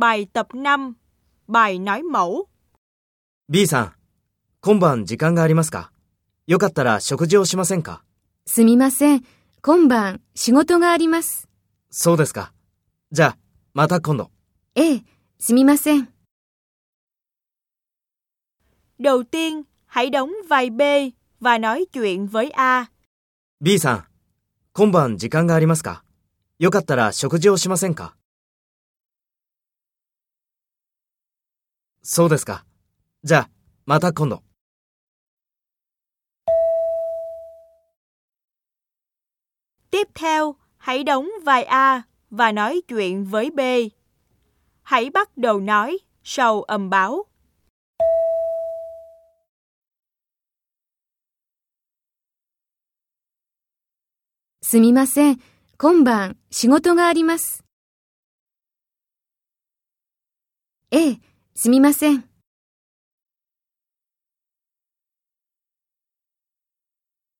Bài tập 5. Bài nói mẫu. B さん、今晩時間がありますか？よかったら食事をしませんか？ すみません。今晩仕事があります。 そうですか。じゃあ、また今度。 ええ、すみません。 Đầu tiên, hãy đóng vai B và nói chuyện với A. B さん、今晩時間がありますか？よかったら食事をしませんか？そうですか。じゃあ、また今度。 Tiếp theo, hãy đóng vai A và nói chuyện với B. Hãy bắt đầu nói sau âm báo. すみません。今晩仕事があります。ええ、すみません。